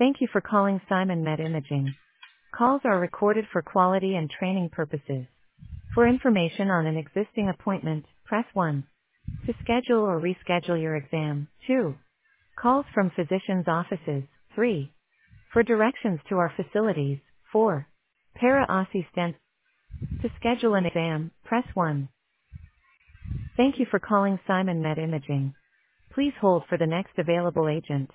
Thank you for calling Simon Med Imaging. Calls are recorded for quality and training purposes. For information on an existing appointment, press 1. To schedule or reschedule your exam, 2. Calls from physicians' offices, 3. For directions to our facilities, 4. Para-assistant. To schedule an exam, press 1. Thank you for calling Simon Med Imaging. Please hold for the next available agent.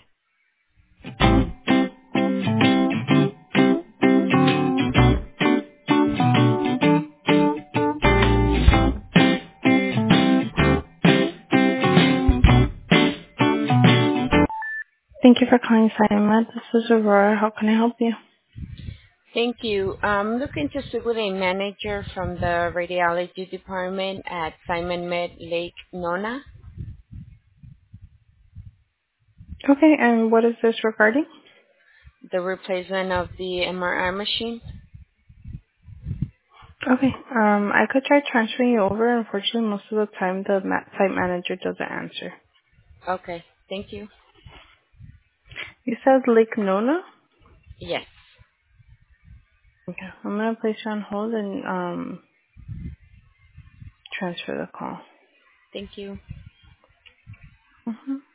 Thank you for calling Simon Med. This is Aurora. How can I help you? Thank you. I'm looking to speak with a manager from the radiology department at Simon Med Lake Nona, Okay, and what is this regarding? the replacement of the MRI machine. Okay, I could try transferring you over. Unfortunately, most of the time the site manager doesn't answer. Okay, thank you. You said Lake Nona? Yes, Okay, I'm gonna place you on hold and transfer the call. thank you. Mm-hmm.